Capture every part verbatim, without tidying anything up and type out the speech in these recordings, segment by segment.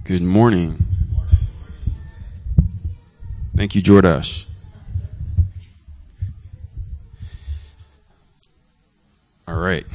Good morning. Thank you, Jordash. All right.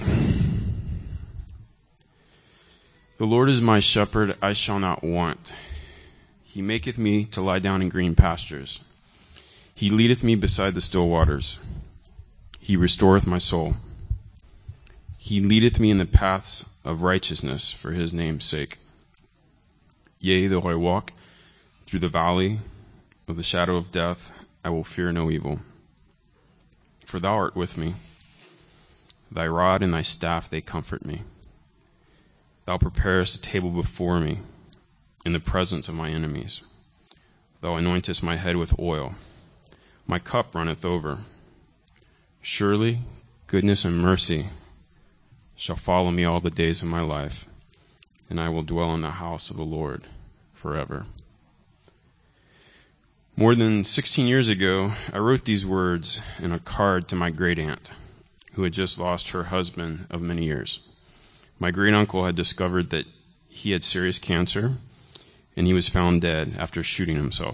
The Lord is my shepherd, I shall not want. He maketh me to lie down in green pastures. He leadeth me beside the still waters. He restoreth my soul. He leadeth me in the paths of righteousness for his name's sake. Yea, though I walk through the valley of the shadow of death, I will fear no evil. For thou art with me. Thy rod and thy staff, they comfort me. Thou preparest a table before me in the presence of my enemies. Thou anointest my head with oil. My cup runneth over. Surely goodness and mercy shall follow me all the days of my life, and I will dwell in the house of the Lord forever. More than sixteen years ago, I wrote these words in a card to my great-aunt, who had just lost her husband of many years. My great-uncle had discovered that he had serious cancer, and he was found dead after shooting himself.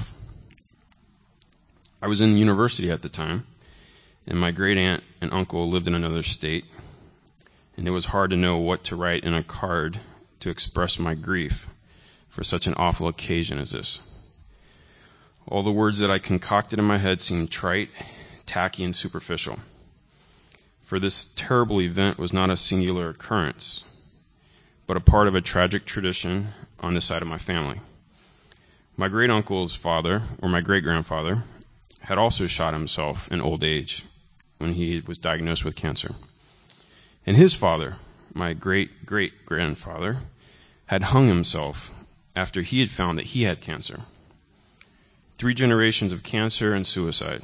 I was in university at the time, and my great-aunt and uncle lived in another state, and it was hard to know what to write in a card to express my grief for such an awful occasion as this. All the words that I concocted in my head seemed trite, tacky, and superficial. For this terrible event was not a singular occurrence, but a part of a tragic tradition on the side of my family. My great-uncle's father, or my great-grandfather, had also shot himself in old age when he was diagnosed with cancer. And his father, my great-great-grandfather, had hung himself after he had found that he had cancer. Three generations of cancer and suicide.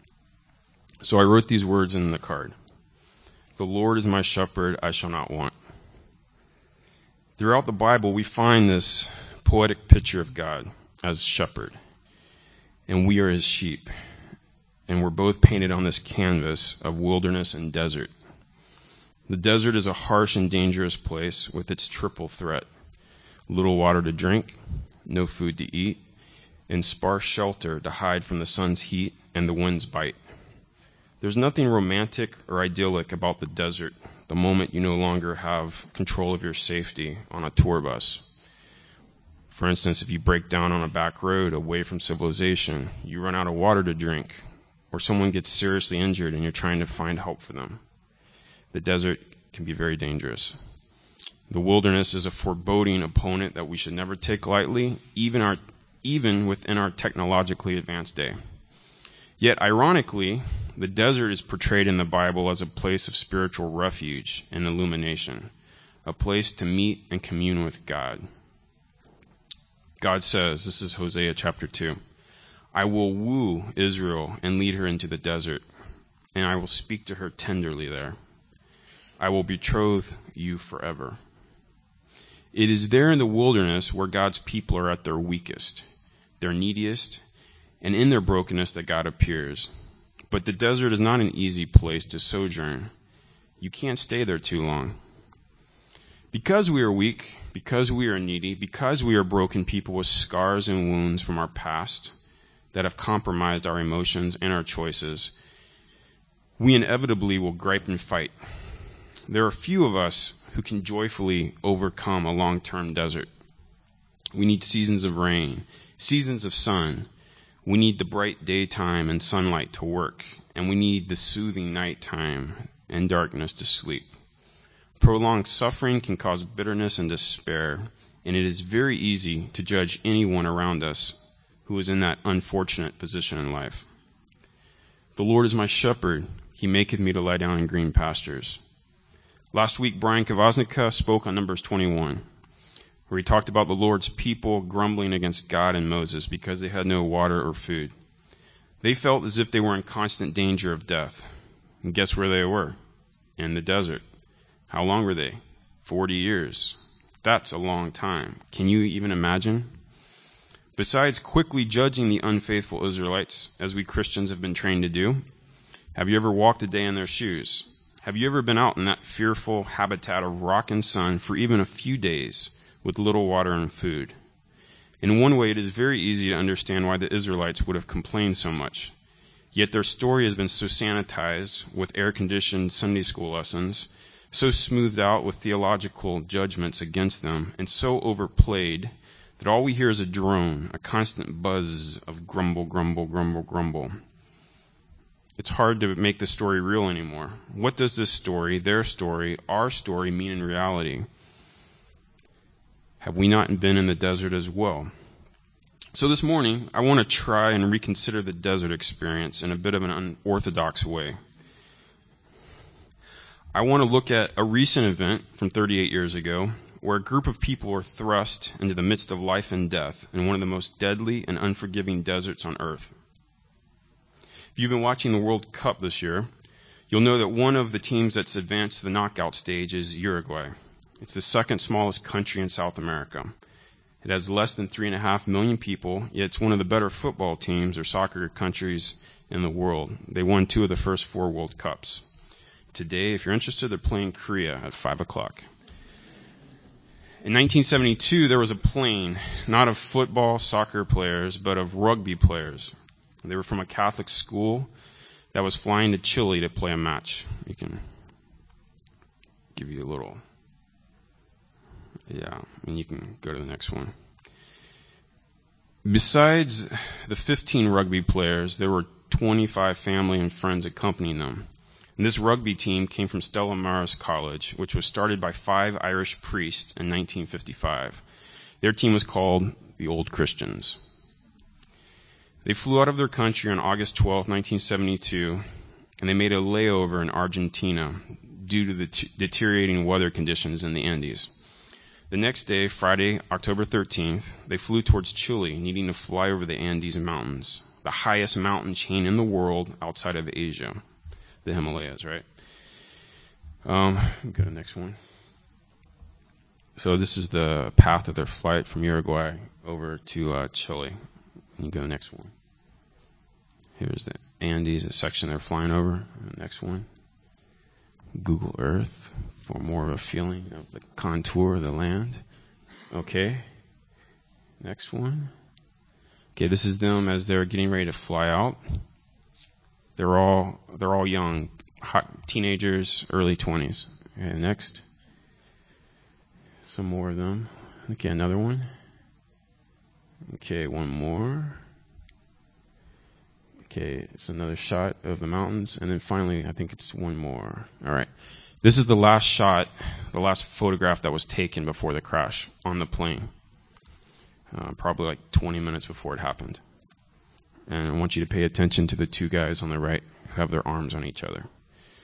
So I wrote these words in the card. The Lord is my shepherd, I shall not want. Throughout the Bible, we find this poetic picture of God as shepherd, and we are his sheep, and we're both painted on this canvas of wilderness and desert. The desert is a harsh and dangerous place with its triple threat: little water to drink, no food to eat, and sparse shelter to hide from the sun's heat and the wind's bite. There's nothing romantic or idyllic about the desert the moment you no longer have control of your safety on a tour bus. For instance, if you break down on a back road away from civilization, you run out of water to drink, or someone gets seriously injured and you're trying to find help for them. The desert can be very dangerous. The wilderness is a foreboding opponent that we should never take lightly, even our, even within our technologically advanced day. Yet, ironically, the desert is portrayed in the Bible as a place of spiritual refuge and illumination, a place to meet and commune with God. God says, this is Hosea chapter two, I will woo Israel and lead her into the desert, and I will speak to her tenderly there. I will betroth you forever. It is there in the wilderness where God's people are at their weakest, their neediest, and in their brokenness that God appears. But the desert is not an easy place to sojourn. You can't stay there too long. Because we are weak, because we are needy, because we are broken people with scars and wounds from our past that have compromised our emotions and our choices, we inevitably will gripe and fight. There are few of us who can joyfully overcome a long-term desert. We need seasons of rain, seasons of sun. We need the bright daytime and sunlight to work, and we need the soothing nighttime and darkness to sleep. Prolonged suffering can cause bitterness and despair, and it is very easy to judge anyone around us who is in that unfortunate position in life. The Lord is my shepherd, he maketh me to lie down in green pastures. Last week, Brian Kavaznica spoke on Numbers twenty-one, where he talked about the Lord's people grumbling against God and Moses because they had no water or food. They felt as if they were in constant danger of death. And guess where they were? In the desert. How long were they? Forty years. That's a long time. Can you even imagine? Besides quickly judging the unfaithful Israelites, as we Christians have been trained to do, have you ever walked a day in their shoes? Have you ever been out in that fearful habitat of rock and sun for even a few days with little water and food? In one way, it is very easy to understand why the Israelites would have complained so much. Yet their story has been so sanitized with air-conditioned Sunday school lessons, so smoothed out with theological judgments against them, and so overplayed that all we hear is a drone, a constant buzz of grumble, grumble, grumble, grumble. It's hard to make the story real anymore. What does this story, their story, our story mean in reality? Have we not been in the desert as well? So this morning, I want to try and reconsider the desert experience in a bit of an unorthodox way. I want to look at a recent event from thirty-eight years ago where a group of people were thrust into the midst of life and death in one of the most deadly and unforgiving deserts on earth. If you've been watching the World Cup this year, you'll know that one of the teams that's advanced to the knockout stage is Uruguay. It's the second smallest country in South America. It has less than three and a half million people, yet it's one of the better football teams or soccer countries in the world. They won two of the first four World Cups. Today, if you're interested, they're playing Korea at five o'clock. In nineteen seventy-two, there was a plane, not of football, soccer players, but of rugby players. They were from a Catholic school that was flying to Chile to play a match. You can give you a little, yeah, and you can go to the next one. Besides the fifteen rugby players, there were twenty-five family and friends accompanying them. And this rugby team came from Stella Maris College, which was started by five Irish priests in nineteen fifty-five. Their team was called the Old Christians. They flew out of their country on August twelfth, nineteen seventy-two, and they made a layover in Argentina due to the t- deteriorating weather conditions in the Andes. The next day, Friday, October thirteenth, they flew towards Chile, needing to fly over the Andes Mountains, the highest mountain chain in the world outside of Asia. The Himalayas, right? Um, go to the next one. So this is the path of their flight from Uruguay over to uh, Chile. You go to the next one. Here's the Andes, the section they're flying over. The next one. Google Earth for more of a feeling of the contour of the land. Okay. Next one. Okay, this is them as they're getting ready to fly out. They're all they're all young, hot teenagers, early twenties. Okay, next. Some more of them. Okay, another one. Okay, one more. Okay, it's another shot of the mountains, and then finally, I think it's one more. All right. This is the last shot, the last photograph that was taken before the crash on the plane. Uh, probably like twenty minutes before it happened. And I want you to pay attention to the two guys on the right who have their arms on each other.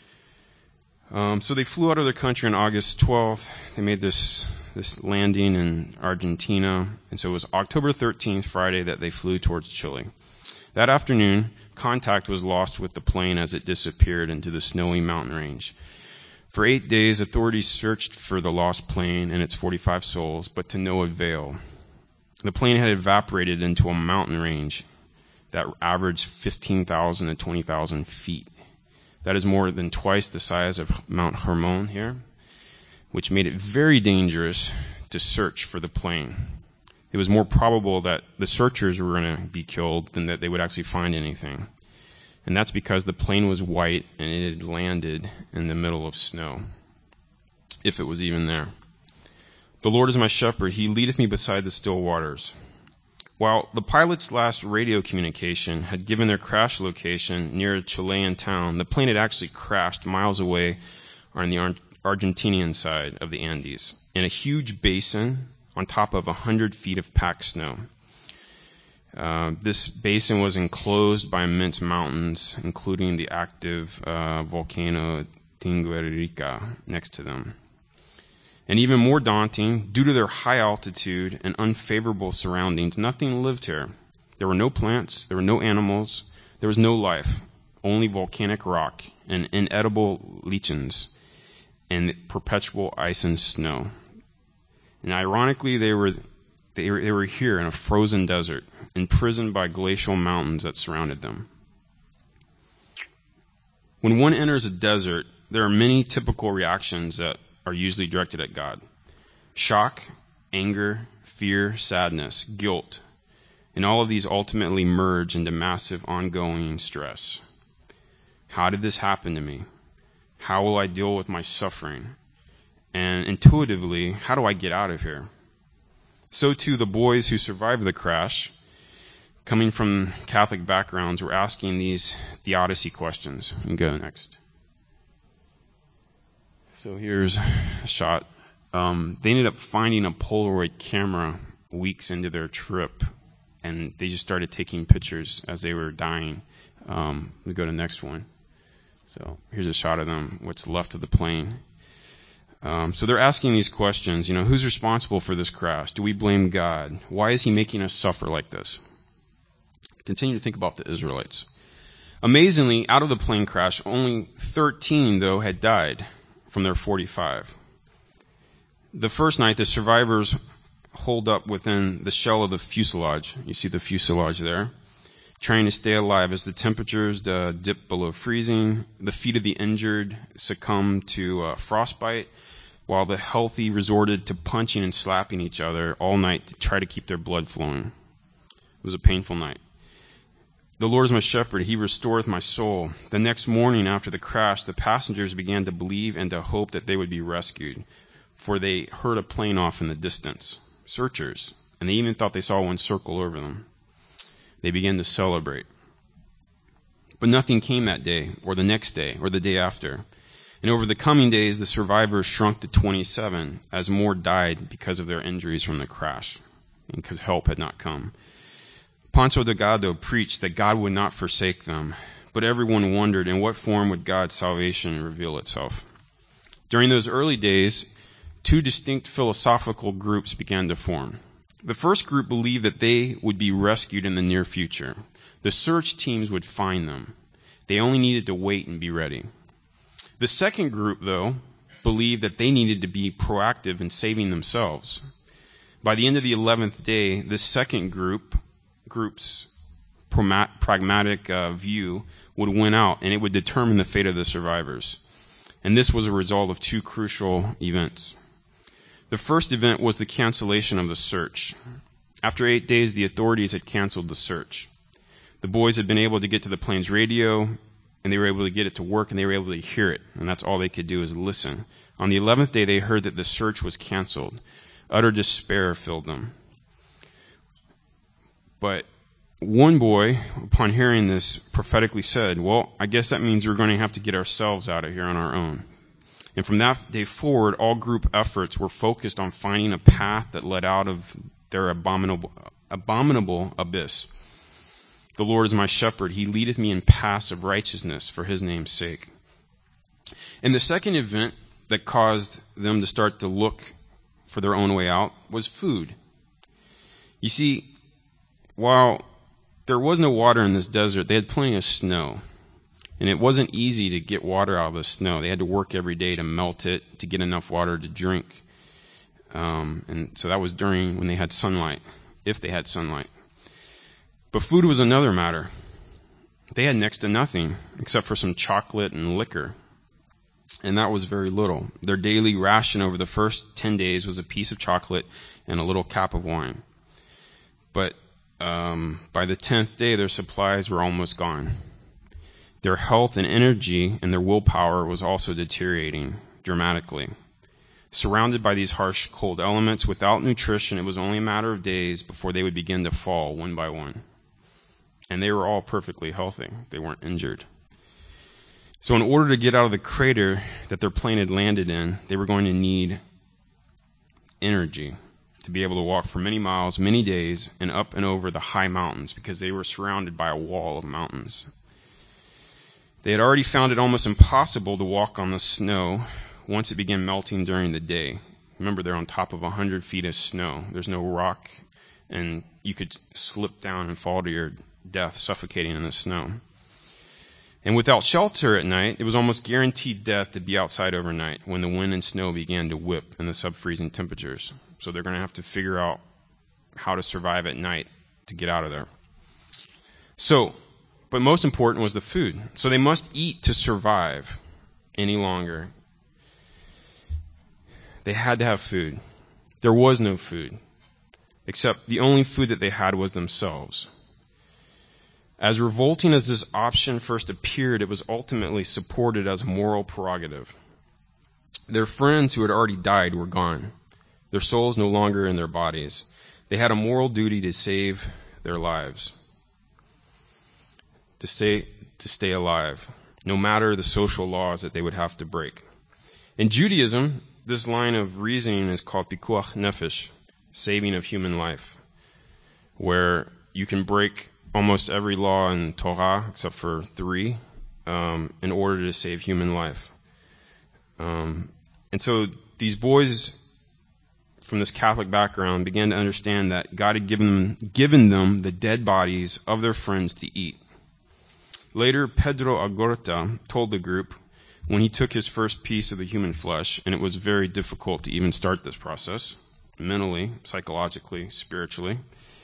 Um, so they flew out of their country on August twelfth. They made this this landing in Argentina. And so it was October thirteenth, Friday, that they flew towards Chile. That afternoon, contact was lost with the plane as it disappeared into the snowy mountain range. For eight days, authorities searched for the lost plane and its forty-five souls, but to no avail. The plane had evaporated into a mountain range that averaged fifteen thousand to twenty thousand feet. That is more than twice the size of Mount Hermon here, which made it very dangerous to search for the plane. It was more probable that the searchers were going to be killed than that they would actually find anything. And that's because the plane was white and it had landed in the middle of snow, if it was even there. The Lord is my shepherd. He leadeth me beside the still waters. While the pilot's last radio communication had given their crash location near a Chilean town, the plane had actually crashed miles away on the Ar- Argentinian side of the Andes, in a huge basin on top of one hundred feet of packed snow. Uh, this basin was enclosed by immense mountains, including the active uh, volcano Tinguiririca next to them. And even more daunting, due to their high altitude and unfavorable surroundings, nothing lived here. There were no plants, there were no animals, there was no life, only volcanic rock and inedible lichens and perpetual ice and snow. And ironically, they were, they were they were here in a frozen desert, imprisoned by glacial mountains that surrounded them. When one enters a desert, there are many typical reactions that are usually directed at God. Shock, anger, fear, sadness, guilt. And all of these ultimately merge into massive ongoing stress. How did this happen to me? How will I deal with my suffering? And intuitively, how do I get out of here? So too, the boys who survived the crash, coming from Catholic backgrounds, were asking these theodicy questions. You can go next. So here's a shot. Um, they ended up finding a Polaroid camera weeks into their trip, and they just started taking pictures as they were dying. Um, we go to the next one. So here's a shot of them, what's left of the plane. Um, so they're asking these questions, you know, who's responsible for this crash? Do we blame God? Why is he making us suffer like this? Continue to think about the Israelites. Amazingly, out of the plane crash, only thirteen, though, had died from their forty-five. The first night, the survivors holed up within the shell of the fuselage. You see the fuselage there. Trying to stay alive as the temperatures uh, dipped below freezing. The feet of the injured succumbed to uh, frostbite, while the healthy resorted to punching and slapping each other all night to try to keep their blood flowing. It was a painful night. The Lord is my shepherd, he restoreth my soul. The next morning after the crash, the passengers began to believe and to hope that they would be rescued, for they heard a plane off in the distance. Searchers, and they even thought they saw one circle over them. They began to celebrate. But nothing came that day, or the next day, or the day after. And over the coming days, the survivors shrunk to twenty-seven, as more died because of their injuries from the crash, and because help had not come. Poncho Delgado preached that God would not forsake them, but everyone wondered in what form would God's salvation reveal itself. During those early days, two distinct philosophical groups began to form. The first group believed that they would be rescued in the near future. The search teams would find them. They only needed to wait and be ready. The second group, though, believed that they needed to be proactive in saving themselves. By the end of the eleventh day, this second group, group's pragmatic uh, view would win out, and it would determine the fate of the survivors. And this was a result of two crucial events. The first event was the cancellation of the search. After eight days, the authorities had canceled the search. The boys had been able to get to the plane's radio, and they were able to get it to work, and they were able to hear it, and that's all they could do is listen. On the eleventh day, they heard that the search was canceled. Utter despair filled them. But one boy, upon hearing this, prophetically said, well, I guess that means we're going to have to get ourselves out of here on our own. And from that day forward, all group efforts were focused on finding a path that led out of their abominable, abominable abyss. The Lord is my shepherd. He leadeth me in paths of righteousness for his name's sake. And the second event that caused them to start to look for their own way out was food. You see, while there was no water in this desert, they had plenty of snow. And it wasn't easy to get water out of the snow. They had to work every day to melt it, to get enough water to drink. Um, and so that was during when they had sunlight, if they had sunlight. But food was another matter. They had next to nothing except for some chocolate and liquor. And that was very little. Their daily ration over the first ten days was a piece of chocolate and a little cap of wine. But um, by the tenth day, their supplies were almost gone. Their health and energy and their willpower was also deteriorating dramatically. Surrounded by these harsh, cold elements, without nutrition, it was only a matter of days before they would begin to fall one by one. And they were all perfectly healthy. They weren't injured. So in order to get out of the crater that their plane had landed in, they were going to need energy to be able to walk for many miles, many days, and up and over the high mountains, because they were surrounded by a wall of mountains. They had already found it almost impossible to walk on the snow once it began melting during the day. Remember, they're on top of one hundred feet of snow. There's no rock, and you could slip down and fall to your death, suffocating in the snow. And without shelter at night, it was almost guaranteed death to be outside overnight when the wind and snow began to whip and the sub-freezing temperatures. So they're going to have to figure out how to survive at night to get out of there. So, but most important was the food. So they must eat to survive any longer. They had to have food. There was no food. except the only food that they had was themselves. As revolting as this option first appeared, it was ultimately supported as a moral prerogative. Their friends who had already died were gone, their souls no longer in their bodies. They had a moral duty to save their lives, to stay, to stay alive, no matter the social laws that they would have to break. In Judaism, this line of reasoning is called pikuach nefesh, saving of human life, where you can break almost every law in Torah, except for three, um, in order to save human life. Um, and so these boys from this Catholic background began to understand that God had given them, given them the dead bodies of their friends to eat. Later, Pedro Agorta told the group, when he took his first piece of the human flesh, and it was very difficult to even start this process, mentally, psychologically, spiritually,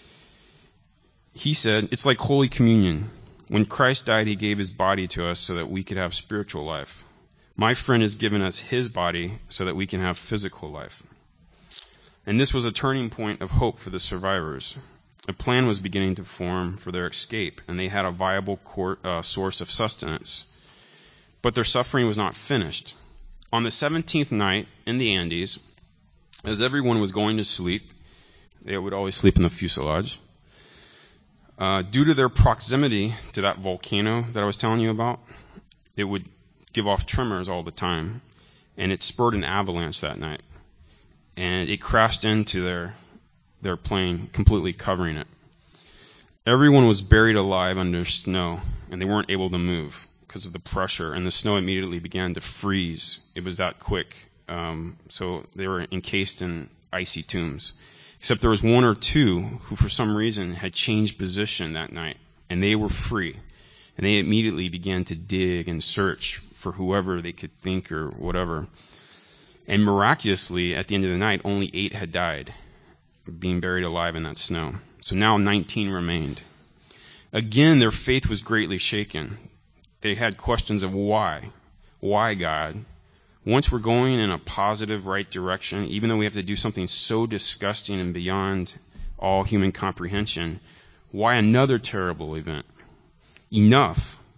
he said, it's like Holy Communion. When Christ died, he gave his body to us so that we could have spiritual life. My friend has given us his body so that we can have physical life. And this was a turning point of hope for the survivors. A plan was beginning to form for their escape, and they had a viable cor- uh, source of sustenance. But their suffering was not finished. On the seventeenth night in the Andes, as everyone was going to sleep, they would always sleep in the fuselage, Uh, due to their proximity to that volcano that I was telling you about, it would give off tremors all the time, and it spurred an avalanche that night. And it crashed into their their plane, completely covering it. Everyone was buried alive under snow, and they weren't able to move because of the pressure, and the snow immediately began to freeze. It was that quick. Um, so they were encased in icy tombs. Except there was one or two who, for some reason, had changed position that night, and they were free. And they immediately began to dig and search for whoever they could think or whatever. And miraculously, at the end of the night, only eight had died, being buried alive in that snow. So now nineteen remained. Again, their faith was greatly shaken. They had questions of why. Why, God? Once we're going in a positive, right direction, even though we have to do something so disgusting and beyond all human comprehension, why another terrible event? Enough.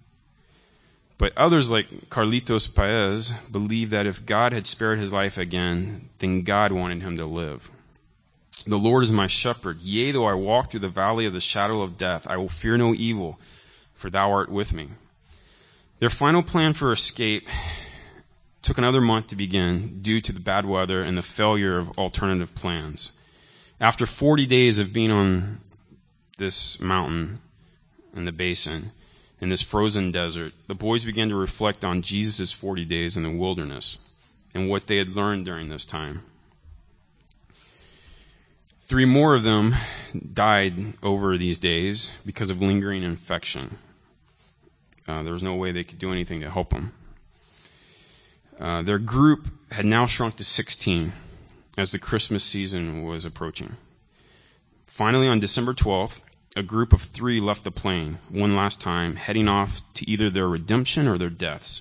But others like Carlitos Paez believe that if God had spared his life again, then God wanted him to live. The Lord is my shepherd. Yea, though I walk through the valley of the shadow of death, I will fear no evil, for thou art with me. Their final plan for escape took another month to begin due to the bad weather and the failure of alternative plans. After forty days of being on this mountain in the basin, in this frozen desert, the boys began to reflect on Jesus' forty days in the wilderness and what they had learned during this time. Three more of them died over these days because of lingering infection. Uh, there was no way they could do anything to help them. Uh, their group had now shrunk to sixteen as the Christmas season was approaching. Finally, on December twelfth, a group of three left the plane one last time, heading off to either their redemption or their deaths.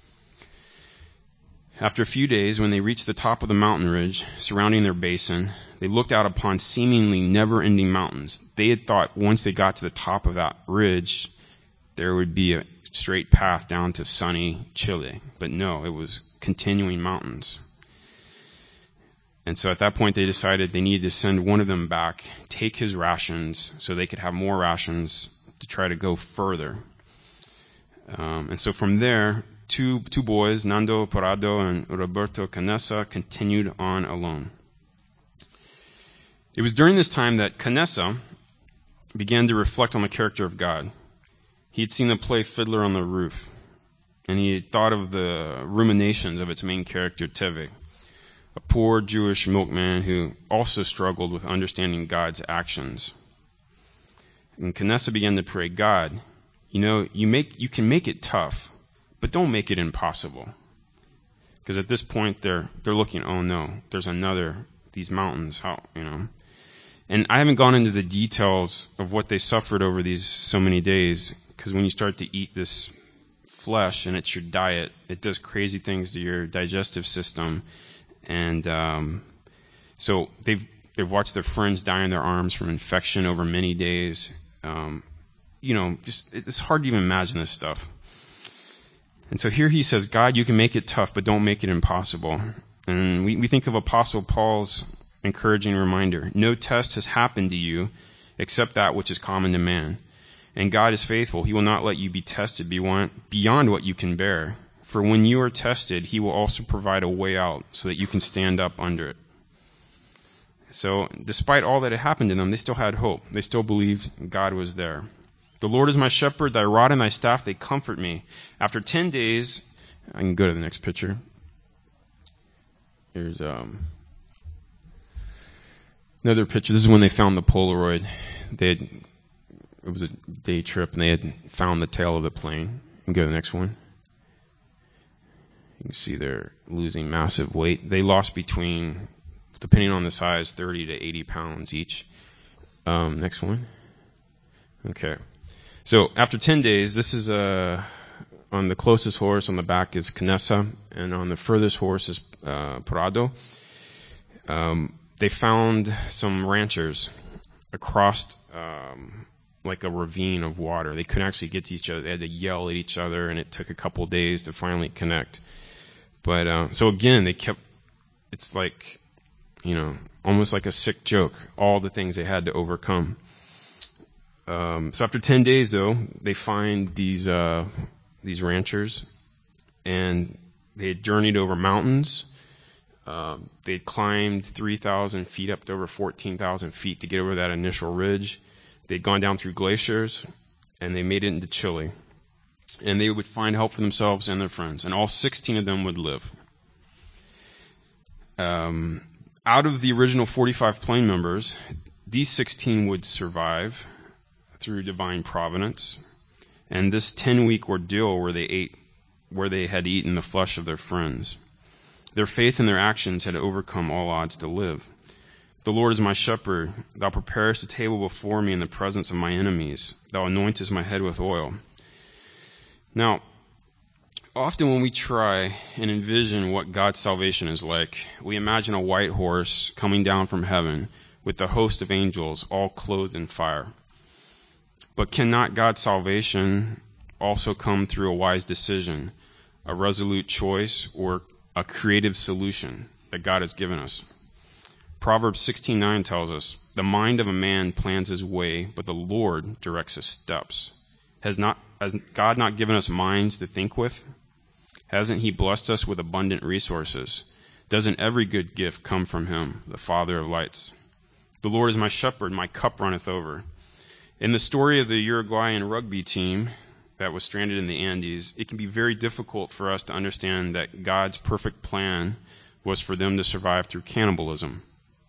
After a few days, when they reached the top of the mountain ridge surrounding their basin, they looked out upon seemingly never-ending mountains. They had thought once they got to the top of that ridge, there would be a straight path down to sunny Chile. But no, it was continuing mountains. And so at that point they decided they needed to send one of them back, take his rations so they could have more rations to try to go further. Um, and so from there, two two boys, Nando Parado and Roberto Canessa, continued on alone. It was during this time that Canessa began to reflect on the character of God. He had seen the play Fiddler on the Roof, and he had thought of the ruminations of its main character, Teve, a poor Jewish milkman who also struggled with understanding God's actions. And Canessa began to pray, God, you know, you make you can make it tough, but don't make it impossible. Because at this point they're they're looking, oh no, there's another, these mountains, how, you know. And I haven't gone into the details of what they suffered over these so many days, because when you start to eat this flesh and it's your diet, it does crazy things to your digestive system. And um, so they've They've watched their friends die in their arms from infection over many days. Um, you know, just it's hard to even imagine this stuff. And so here he says, God, you can make it tough, but don't make it impossible. And we, we think of Apostle Paul's encouraging reminder. No test has happened to you except that which is common to man. And God is faithful. He will not let you be tested beyond, beyond what you can bear. For when you are tested, he will also provide a way out so that you can stand up under it. So despite all that had happened to them, they still had hope. They still believed God was there. The Lord is my shepherd, thy rod and thy staff, they comfort me. After ten days, I can go to the next picture. Here's um, another picture. This is when they found the Polaroid. They had, it was a day trip, and they had found the tail of the plane. You can go to the next one. You can see they're losing massive weight. They lost between, depending on the size, thirty to eighty pounds each. Um, next one. Okay. So after ten days, this is uh, on the closest horse on the back is Canessa, and on the furthest horse is uh, Prado. Um, they found some ranchers across um, like a ravine of water. They couldn't actually get to each other. They had to yell at each other, and it took a couple days to finally connect. But uh, so again, they kept. It's like, you know, almost like a sick joke. All the things they had to overcome. Um, so after ten days, though, they find these uh, these ranchers, and they had journeyed over mountains. Uh, they had climbed three thousand feet up to over fourteen thousand feet to get over that initial ridge. They'd gone down through glaciers, and they made it into Chile. And they would find help for themselves and their friends, and all sixteen of them would live. Um, out of the original forty-five plane members, these sixteen would survive through divine providence, and this ten-week ordeal where they ate, where they had eaten the flesh of their friends. Their faith and their actions had overcome all odds to live. The Lord is my shepherd. Thou preparest a table before me in the presence of my enemies. Thou anointest my head with oil. Now, often when we try and envision what God's salvation is like, we imagine a white horse coming down from heaven with a host of angels all clothed in fire. But cannot God's salvation also come through a wise decision, a resolute choice, or a creative solution that God has given us? Proverbs sixteen nine tells us, the mind of a man plans his way, but the Lord directs his steps. Has not has God not given us minds to think with? Hasn't he blessed us with abundant resources? Doesn't every good gift come from him, the Father of lights? The Lord is my shepherd, my cup runneth over. In the story of the Uruguayan rugby team that was stranded in the Andes, it can be very difficult for us to understand that God's perfect plan was for them to survive through cannibalism.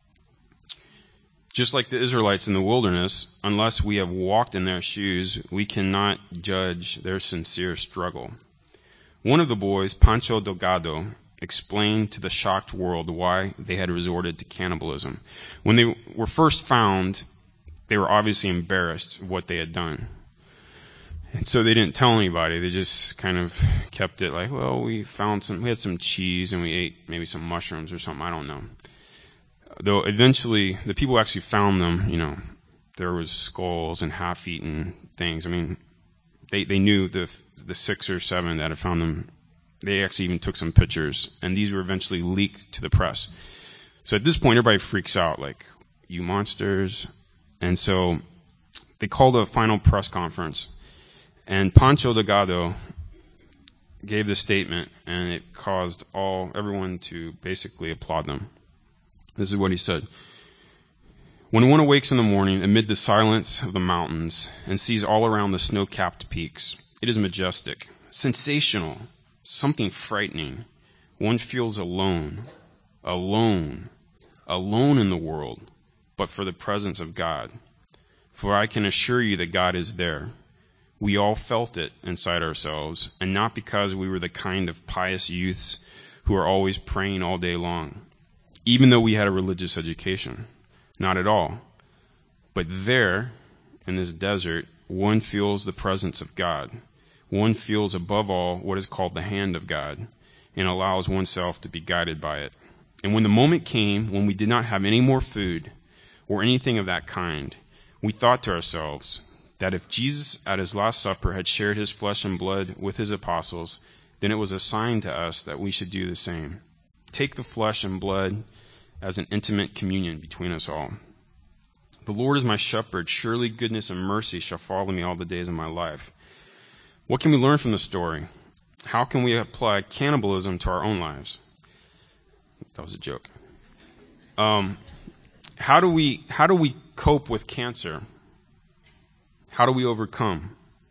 Just like the Israelites in the wilderness, unless we have walked in their shoes, we cannot judge their sincere struggle. One of the boys, Pancho Delgado, explained to the shocked world why they had resorted to cannibalism. When they were first found, they were obviously embarrassed of what they had done. And so they didn't tell anybody. They just kind of kept it like, well, we found some, we had some cheese and we ate maybe some mushrooms or something. I don't know. Though eventually the people who actually found them, you know, there was skulls and half-eaten things. I mean, they, they knew the the six or seven that had found them. They actually even took some pictures, and these were eventually leaked to the press. So at this point, everybody freaks out, like, you monsters. And so they called a final press conference, and Pancho Delgado gave this statement, and it caused all everyone to basically applaud them. This is what he said. When one awakes in the morning amid the silence of the mountains and sees all around the snow-capped peaks, it is majestic, sensational, something frightening. One feels alone, alone, alone in the world, but for the presence of God. For I can assure you that God is there. We all felt it inside ourselves, and not because we were the kind of pious youths who are always praying all day long, even though we had a religious education. Not at all. But there, in this desert, one feels the presence of God. One feels above all what is called the hand of God, and allows oneself to be guided by it. And when the moment came when we did not have any more food, or anything of that kind. We thought to ourselves that if Jesus at his Last Supper had shared his flesh and blood with his apostles, then it was a sign to us that we should do the same. Take the flesh and blood as an intimate communion between us all. The Lord is my shepherd. Surely goodness and mercy shall follow me all the days of my life. What can we learn from this story? How can we apply cannibalism to our own lives? That was a joke. Um, how do we how do we cope with cancer? How do we overcome?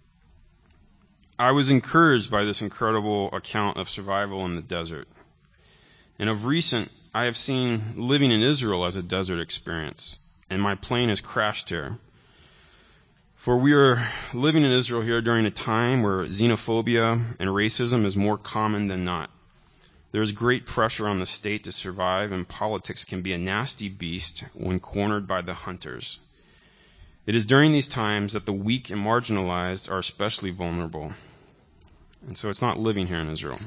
I was encouraged by this incredible account of survival in the desert. And of recent, I have seen living in Israel as a desert experience, and my plane has crashed here. For we are living in Israel here during a time where xenophobia and racism is more common than not. There is great pressure on the state to survive, and politics can be a nasty beast when cornered by the hunters. It is during these times that the weak and marginalized are especially vulnerable. And so it's not living here in Israel.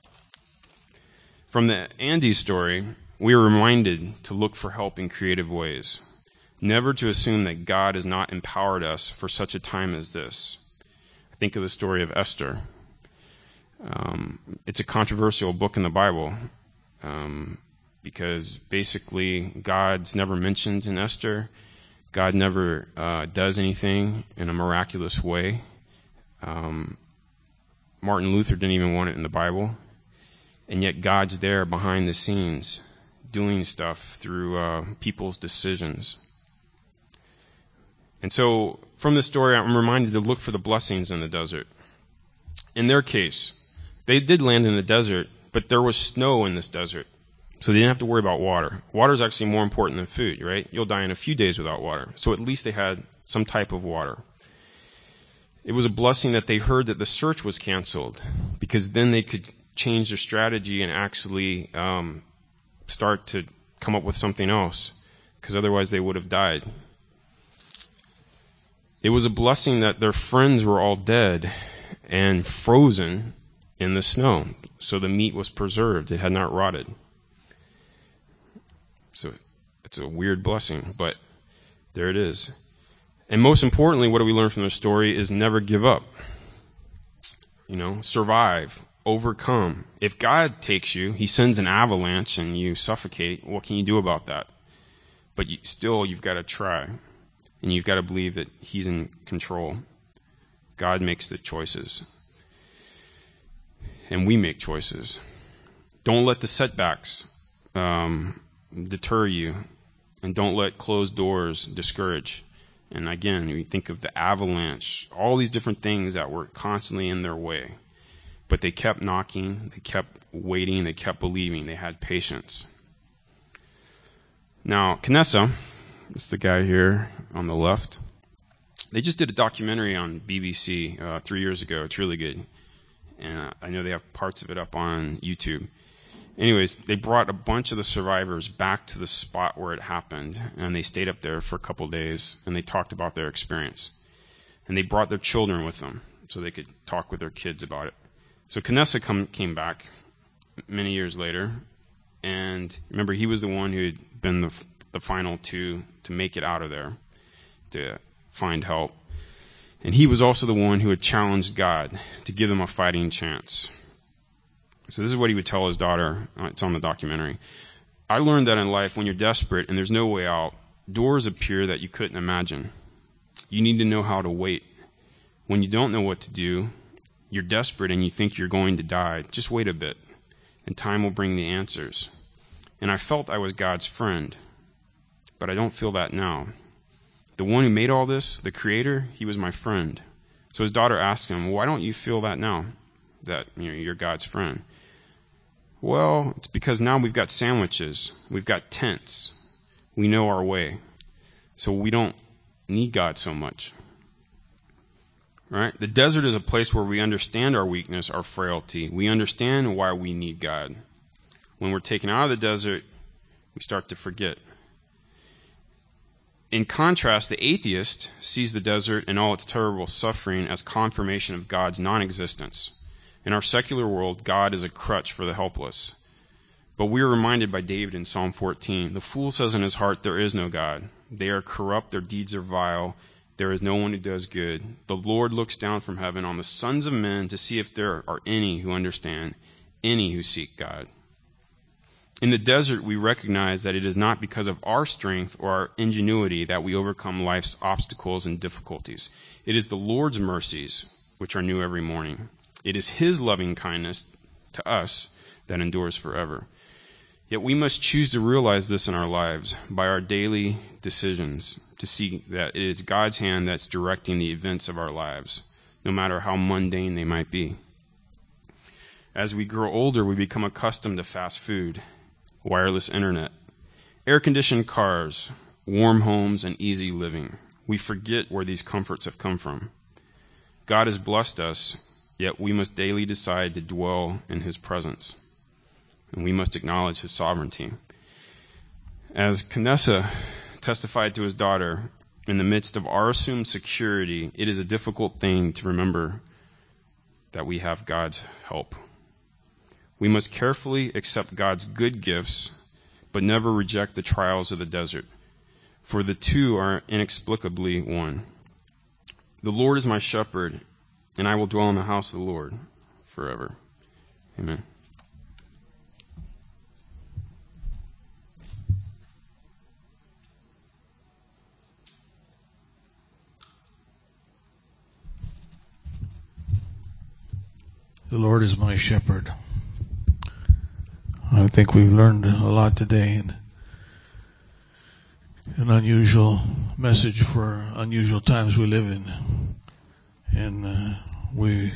From the Andy story, we are reminded to look for help in creative ways. Never to assume that God has not empowered us for such a time as this. I think of the story of Esther. Um, it's a controversial book in the Bible um, because basically God's never mentioned in Esther. God never uh, does anything in a miraculous way. Um, Martin Luther didn't even want it in the Bible. And yet God's there behind the scenes doing stuff through uh, people's decisions. And so from this story, I'm reminded to look for the blessings in the desert. In their case, they did land in the desert, but there was snow in this desert. So they didn't have to worry about water. Water is actually more important than food, right? You'll die in a few days without water. So at least they had some type of water. It was a blessing that they heard that the search was canceled, because then they could change their strategy and actually um, start to come up with something else, because otherwise they would have died. It was a blessing that their friends were all dead and frozen in the snow, so the meat was preserved. It had not rotted. So it's a weird blessing, but there it is. And most importantly, what do we learn from the story is never give up. You know, survive, overcome. If God takes you, he sends an avalanche and you suffocate, what can you do about that? But you, still, you've got to try. And you've got to believe that he's in control. God makes the choices. And we make choices. Don't let the setbacks um, deter you. And don't let closed doors discourage. And again, we think of the avalanche, all these different things that were constantly in their way. But they kept knocking, they kept waiting, they kept believing, they had patience. Now, Knessa, it's the guy here on the left. They just did a documentary on B B C uh, three years ago. It's really good. And uh, I know they have parts of it up on YouTube. Anyways, they brought a bunch of the survivors back to the spot where it happened, and they stayed up there for a couple of days, and they talked about their experience. And they brought their children with them so they could talk with their kids about it. So Knessa come, came back many years later, and remember, he was the one who had been the, the final two to make it out of there to find help. And he was also the one who had challenged God to give them a fighting chance. So this is what he would tell his daughter. It's on the documentary. I learned that in life, when you're desperate and there's no way out, doors appear that you couldn't imagine. You need to know how to wait. When you don't know what to do, you're desperate and you think you're going to die, just wait a bit, and time will bring the answers. And I felt I was God's friend, but I don't feel that now. The one who made all this, the Creator, he was my friend. So his daughter asked him, why don't you feel that now, that you know, you're God's friend? Well, it's because now we've got sandwiches, we've got tents, we know our way, so we don't need God so much. Right? The desert is a place where we understand our weakness, our frailty. We understand why we need God. When we're taken out of the desert, we start to forget. In contrast, the atheist sees the desert and all its terrible suffering as confirmation of God's non-existence. In our secular world, God is a crutch for the helpless. But we are reminded by David in Psalm fourteen, the fool says in his heart, there is no God. They are corrupt, their deeds are vile. There is no one who does good. The Lord looks down from heaven on the sons of men to see if there are any who understand, any who seek God. In the desert, we recognize that it is not because of our strength or our ingenuity that we overcome life's obstacles and difficulties. It is the Lord's mercies, which are new every morning. It is His loving kindness to us that endures forever. Yet we must choose to realize this in our lives by our daily decisions, to see that it is God's hand that's directing the events of our lives, no matter how mundane they might be. As we grow older, we become accustomed to fast food, wireless internet, air-conditioned cars, warm homes, and easy living. We forget where these comforts have come from. God has blessed us, yet we must daily decide to dwell in His presence, and we must acknowledge His sovereignty. As Kanessa testified to his daughter, in the midst of our assumed security, it is a difficult thing to remember that we have God's help. We must carefully accept God's good gifts, but never reject the trials of the desert, for the two are inexplicably one. The Lord is my shepherd, and I will dwell in the house of the Lord forever. Amen. The Lord is my shepherd. I think we've learned a lot today, and an unusual message for unusual times we live in. And uh, we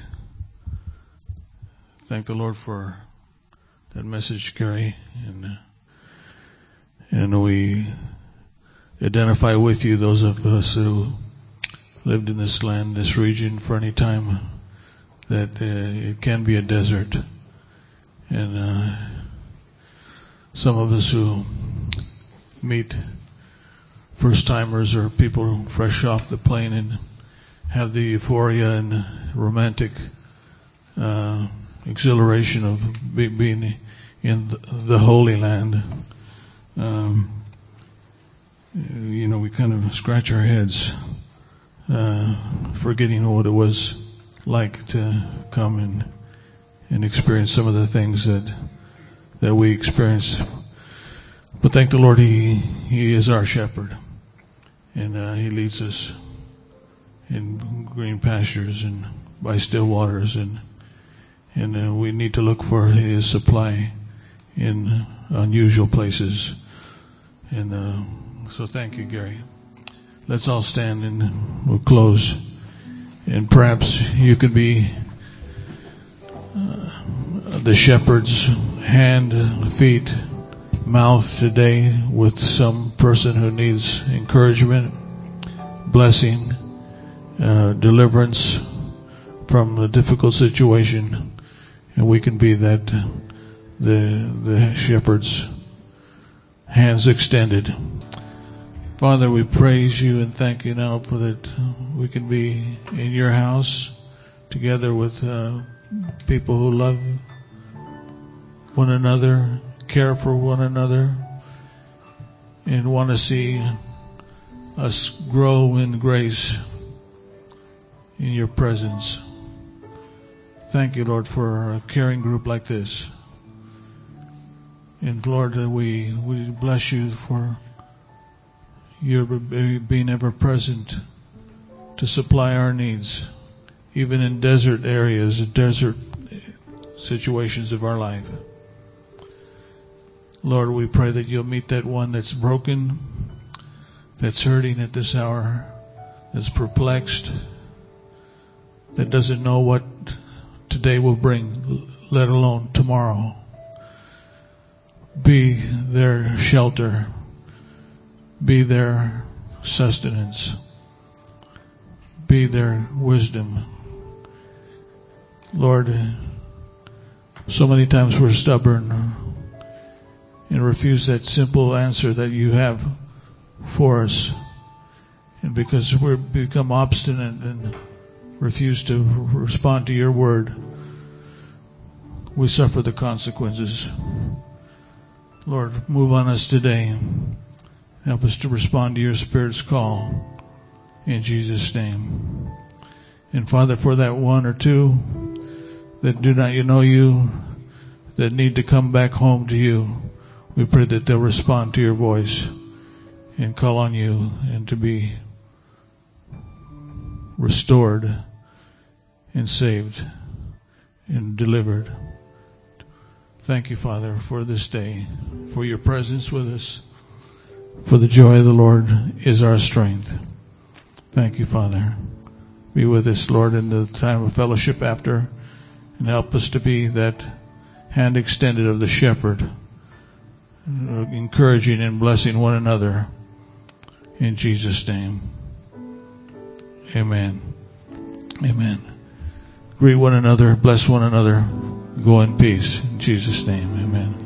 thank the Lord for that message, Gary, and uh, and we identify with you, those of us who lived in this land, this region, for any time that uh, it can be a desert. And uh, some of us who meet first-timers or people fresh off the plane and have the euphoria and romantic uh, exhilaration of be- being in the, the Holy Land, um, you know, we kind of scratch our heads, uh, forgetting what it was like to come and and experience some of the things that that we experienced. But thank the Lord, He He is our shepherd, and uh, He leads us in green pastures and by still waters, and and uh, we need to look for His supply in unusual places. And uh, so thank you, Gary. Let's all stand and we'll close. And perhaps you could be uh, the shepherd's hand, feet, mouth today with some person who needs encouragement, blessing, uh, deliverance from a difficult situation. And we can be that, the the shepherd's hands extended. Father, we praise you and thank you now for that we can be in your house together with uh, people who love one another, care for one another, and want to see us grow in grace in your presence. Thank you, Lord, for a caring group like this. And Lord, we, we bless you for your being ever present to supply our needs, even in desert areas, desert situations of our life. Lord, we pray that you'll meet that one that's broken, that's hurting at this hour, that's perplexed, that doesn't know what today will bring, let alone tomorrow. Be their shelter. Be their sustenance. Be their wisdom. Lord, so many times we're stubborn and refuse that simple answer that you have for us. And because we've become obstinate and refuse to respond to your word, we suffer the consequences. Lord, move on us today. Help us to respond to your Spirit's call. In Jesus' name. And Father, for that one or two that do not know you, that need to come back home to you, we pray that they'll respond to your voice and call on you and to be restored and saved and delivered. Thank you, Father, for this day, for your presence with us. For the joy of the Lord is our strength. Thank you, Father. Be with us, Lord, in the time of fellowship after, and help us to be that hand extended of the shepherd, encouraging and blessing one another. In Jesus' name. Amen. Amen. Greet one another, bless one another, go in peace. In Jesus' name, amen.